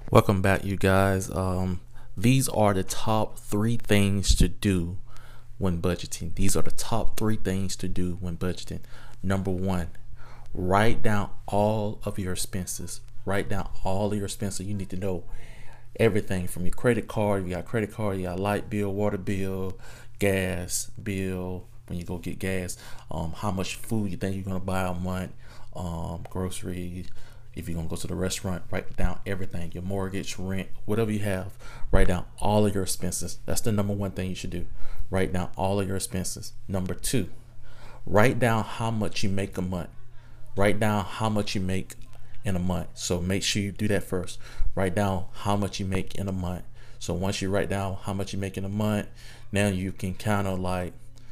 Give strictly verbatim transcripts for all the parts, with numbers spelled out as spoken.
Welcome back, you guys. Um, these are the top three things to do when budgeting. These are the top three things to do when budgeting. Number one, write down all of your expenses. Write down all of your expenses. You need to know everything from your credit card. You got credit card, you got light bill, water bill, gas bill when you go get gas, um, how much food you think you're gonna buy a month, um, groceries. If you're gonna go to the restaurant, write down everything, your mortgage, rent, whatever you have, write down all of your expenses. That's the number one thing you should do. Write down all of your expenses. Number two, write down how much you make a month. Write down how much you make in a month. So make sure you do that first. Write down how much you make in a month. So once you write down how much you make in a month, now you can kind of like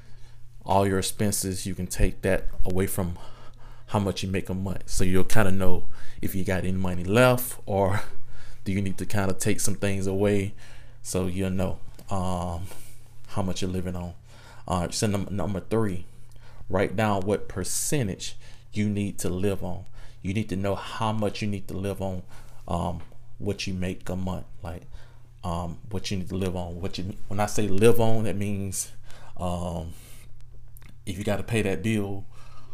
all your expenses, you can take that away from how much you make a month. So you'll kind of know if you got any money left, or do you need to kind of take some things away, so you'll know um, how much you're living on. Uh, so number, number three, write down what percentage you need to live on. You need to know how much you need to live on, um, what you make a month, like um, what you need to live on. What you when I say live on, that means um, if you got to pay that bill,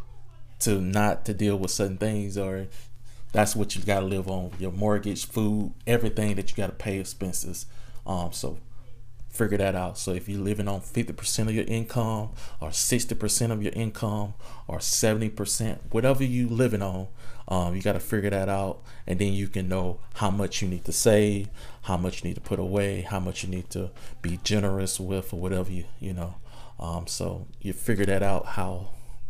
to not to deal with certain things, or that's what you got to live on, your mortgage, food, everything that you got to pay expenses. Um, so figure that out. So if you're living on fifty percent of your income, or sixty percent of your income, or seventy percent, whatever you living on, um, you got to figure that out. And then you can know how much you need to save, how much you need to put away, how much you need to be generous with, or whatever you, you know. Um, so you figure that out, how,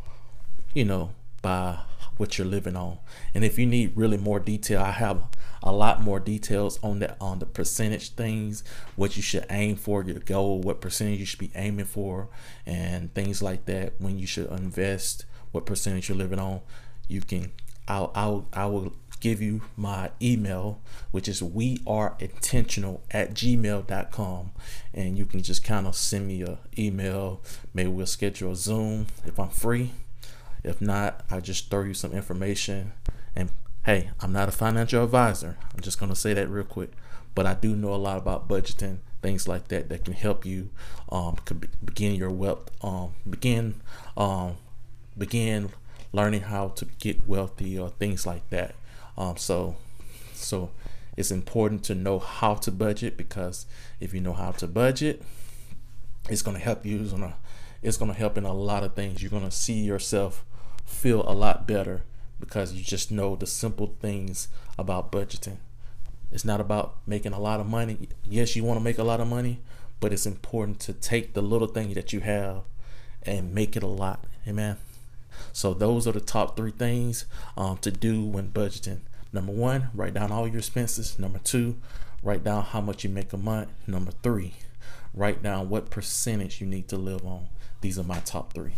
you know, by what you're living on. And if you need really more detail, I have a lot more details on that, on the percentage things, what you should aim for, your goal, what percentage you should be aiming for, and things like that. When you should invest, what percentage you're living on. You can I'll I'll I will give you my email, which is we are intentional at gmail dot com, and you can just kind of send me a email. Maybe we'll schedule a Zoom if I'm free. If not, I just throw you some information. And hey, I'm not a financial advisor. I'm just going to say that real quick. But I do know a lot about budgeting, things like that, that can help you um, could begin your wealth, um, begin, um, begin learning how to get wealthy, or things like that. Um, so, so it's important to know how to budget, because if you know how to budget, it's going to help you. It's going to, it's going to help in a lot of things. You're going to see yourself feel a lot better, because you just know the simple things about budgeting. It's not about making a lot of money. Yes, you want to make a lot of money, but it's important to take the little thing that you have and make it a lot. Amen. So those are the top three things um, to do when budgeting. Number one, write down all your expenses. Number two, write down how much you make a month. Number three, write down what percentage you need to live on. These are my top three.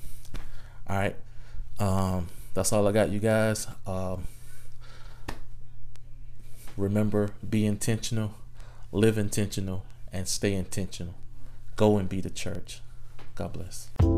All right. Um, that's all I got, you guys. Um, remember, be intentional, live intentional, and stay intentional. Go and be the church. God bless.